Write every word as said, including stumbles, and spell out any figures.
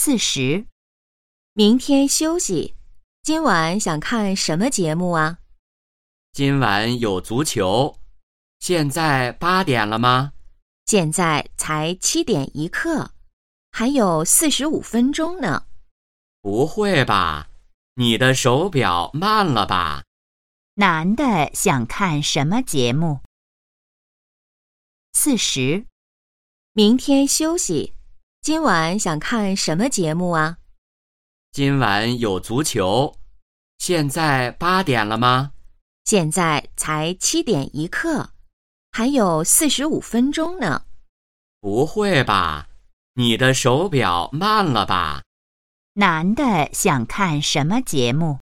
四十，明天休息。今晚想看什么节目啊？ 今晚有足球。现在八点了吗？ 现在才七点一刻，还有四十五分钟呢。 不会吧，你的手表慢了吧？ 男的想看什么节目？ 四十，明天休息。今晚想看什么节目啊？ 今晚有足球。现在八点了吗？ 现在才七点一刻，还有四十五分钟呢。 不会吧，你的手表慢了吧？ 男的想看什么节目？